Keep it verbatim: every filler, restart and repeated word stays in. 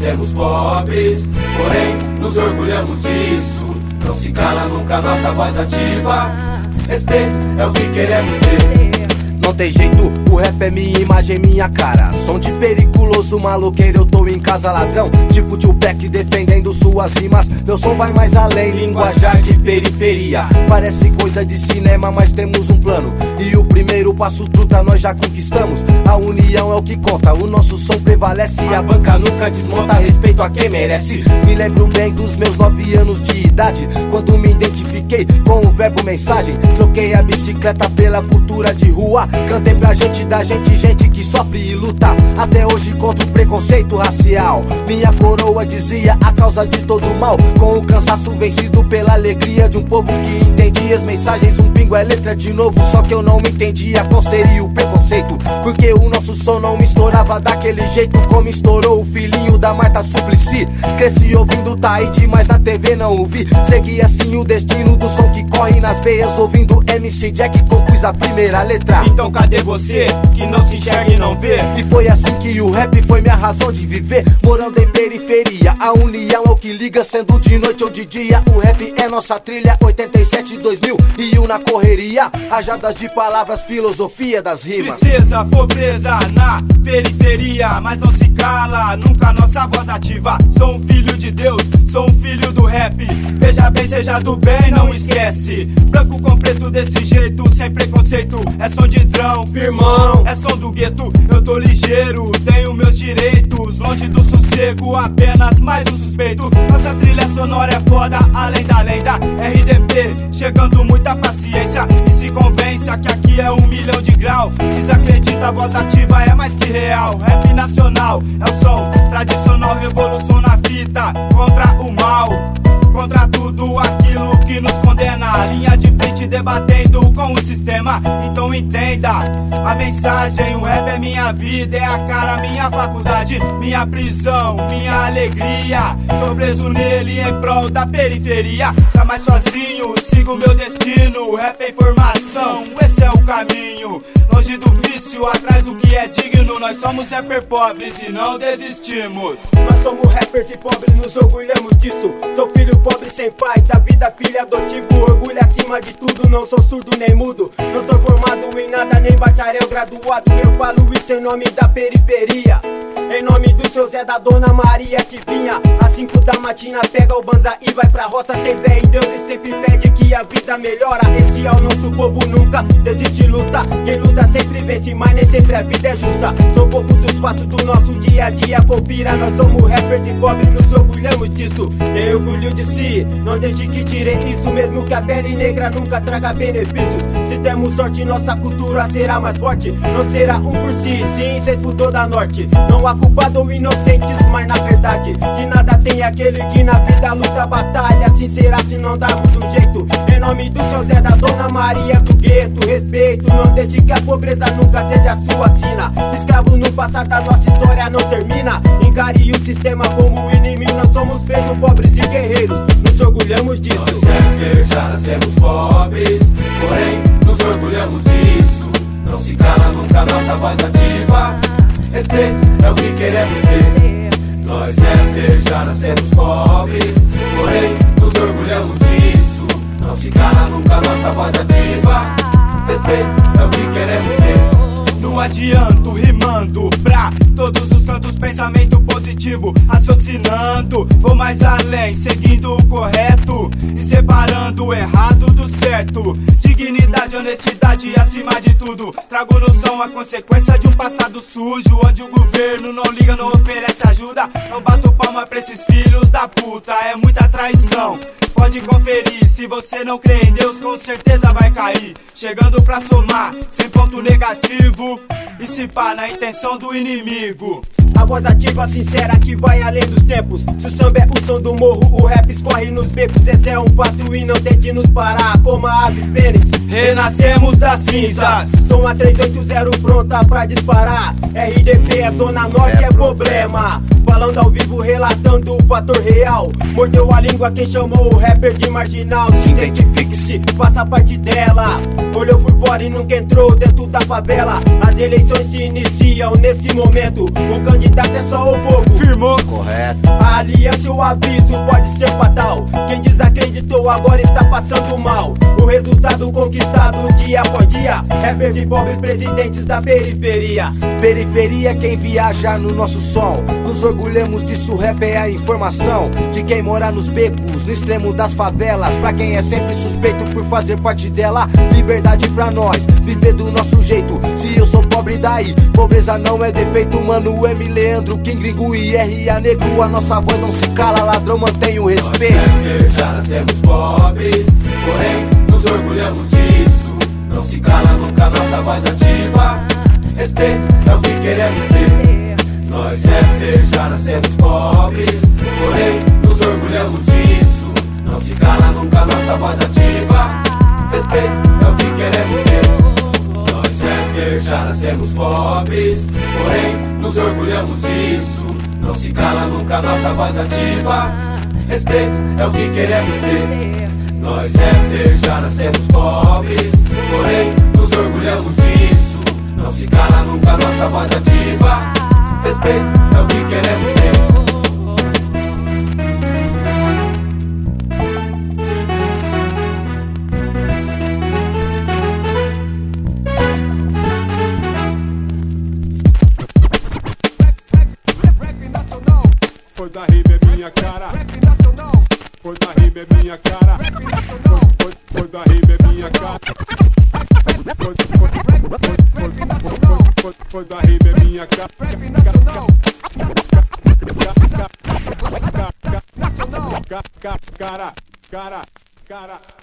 nascemos pobres, porém nos orgulhamos disso. Não se cala nunca nossa voz ativa. Respeito é o que queremos ter. Não tem jeito, o rap é minha imagem, minha cara. Som de periculoso, maloqueiro, eu tô em casa ladrão. Tipo Tupac defendendo suas rimas. Meu som vai mais além, linguajar de periferia. Parece coisa de cinema, mas temos um plano. E o primeiro passo truta nós já conquistamos. A união é o que conta, o nosso som prevalece. A banca nunca desmonta, respeito a quem merece. Me lembro bem dos meus nove anos de idade, quando me identifiquei com o verbo mensagem. Troquei a bicicleta pela cultura de rua. Cantei pra gente da gente, gente que sofre e luta até hoje contra o preconceito racial. Minha coroa dizia a causa de todo mal, com o cansaço vencido pela alegria de um povo que entendia as mensagens. Um pingo é letra de novo, só que eu não me entendia qual seria o preconceito, porque o nosso som não me estourava daquele jeito como estourou o filhinho da Marta Suplicy. Cresci ouvindo Taíde, mas na T V não ouvi. Segui assim o destino do som que corre nas veias, ouvindo M C Jack compus a primeira letra. Então cadê você, que não se enxerga e não vê? E foi assim que o rap foi minha razão de viver. Morando em periferia, a união é o que liga, sendo de noite ou de dia. O rap é nossa trilha, oitenta e sete, dois mil e um na correria. Rajadas de palavras, filosofia das rimas. Tristeza, pobreza na periferia, mas não se cala, nunca nossa voz ativa. Sou um filho de Deus, sou um filho do rap. Veja bem, seja do bem, não esquece. Branco com preto desse jeito, sem preconceito. É som de trampo, irmão, é som do gueto. Eu tô ligeiro, tenho meus direitos. Longe do sossego, apenas mais um suspeito. Nossa trilha sonora é foda, além da lenda. R D P, chegando muita paciência. E se convença que aqui é um milhão de grau. Desacredita, a voz ativa é mais que real. Rap nacional, é o som tradicional. Revolução na fita, contra o mal, contra tudo aquilo que nos condena. Linha de frente debatendo com o sistema. Então entenda a mensagem, o rap é minha vida, é a cara, minha faculdade, minha prisão, minha alegria. Tô preso nele em prol da periferia. Jamais sozinho, sigo meu destino. O rap é informação, esse é o caminho. Longe do vício, atrás do que é digno. Nós somos rapper pobres e não desistimos. Nós somos rappers e pobres, nos orgulhamos disso. Sou filho pobre sem pai, da vida filha adotivo. Orgulho acima de tudo, não sou surdo nem mudo. Não sou formado em nada, nem bacharel graduado. Eu falo isso em nome da periferia, em nome do seu Zé, da Dona Maria que vinha às cinco da matina, pega o banza e vai pra roça. Tem fé em Deus e sempre pede que a vida melhora. Esse é o nosso povo, nunca desiste de luta. Quem luta sempre vence, mas nem sempre a vida é justa. Sou povo dos fatos do nosso dia a dia, confira. Nós somos rappers e pobres, nos orgulhamos disso. Tem orgulho de si, não deixe que tirem isso. Mesmo que a pele negra nunca traga benefícios. Se temos sorte, nossa cultura será mais forte. Não será um por si, sim, seis por toda a norte. Não há culpado ou inocentes, mas na verdade que nada tem aquele que na vida luta batalha. Assim será se não darmos um jeito. Em nome do seu Zé, da Dona Maria do gueto, respeito. Não deixe que a pobreza nunca seja sua sina. Escravo no passado, a nossa história não termina. Encare o sistema como inimigo. Nós somos pretos, pobres e guerreiros, nos orgulhamos disso. Nós rappers já nascemos pobres, porém nos orgulhamos disso. Não se cala nunca nossa voz ativa. Respeito é o que queremos ter. Nós rappers já nascemos pobres, porém nos orgulhamos disso. Não se cala nunca nossa voz ativa. Respeito é o que queremos ter. Não adianto rimando pra todos os cantos, pensamento positivo, raciocinando. Vou mais além, seguindo o correto e separando o errado do certo. Dignidade, honestidade acima de tudo. Trago no som a consequência de um passado sujo, onde o governo não liga, não oferece ajuda. Não bato palma pra esses filhos da puta, é muita traição. Pode conferir, se você não crê em Deus, com certeza vai cair. Chegando pra somar, sem ponto negativo, e se pá na intenção do inimigo. A voz ativa, sincera, que vai além dos tempos. Se o samba é o som do morro, o rap escorre nos becos. Esse é um fato e não tente nos parar, como a ave fênix. Renascemos das cinzas. Som a trezentos e oitenta pronta pra disparar. R D P é zona norte, é problema. Falando ao vivo, relatando o fator real. Mordeu a língua quem chamou o rapper de marginal. Se identifique-se, faça parte dela. olhou por fora e nunca entrou dentro da favela. As eleições se iniciam nesse momento, o candidato é só o povo. Firmou. Correto. A aliança e o aviso pode ser fatal. Quem desacreditou agora está passando mal. O resultado conquistado dia após dia, rappers e pobres presidentes da periferia. Periferia, quem viaja no nosso som. Nos orgulhamos disso, rap é a informação de quem mora nos becos, no extremo das favelas. Pra quem é sempre suspeito por fazer parte dela. Liberdade pra nós, viver do nosso jeito. Se eu sou pobre daí, pobreza não é defeito. Mano, M. Leandro, King, Gringo e R A Negro. A nossa voz não se cala, ladrão mantém o respeito. Nós já nascemos pobres, porém nos orgulhamos disso. Não se cala nunca nossa voz ativa. Respeito é o que queremos ter. Nós rappers já nascemos pobres, porém nos orgulhamos disso. Não se cala nunca nossa voz ativa. Respeito é o que queremos ter. Nós rappers já nascemos pobres, porém nos orgulhamos disso. Não se cala nunca nossa voz ativa. Respeito é o que queremos ter. Nós rappers já nascemos pobres, porém nos orgulhamos disso. Não se cala nunca nossa voz ativa. Respeito é o que queremos ter. Foi da rima é minha cara. Foi da rima é minha cara. Foi, foi da rima é minha cara. Foi, foi, foi, foi, foi da rima é minha cara. Cara, cara, cara.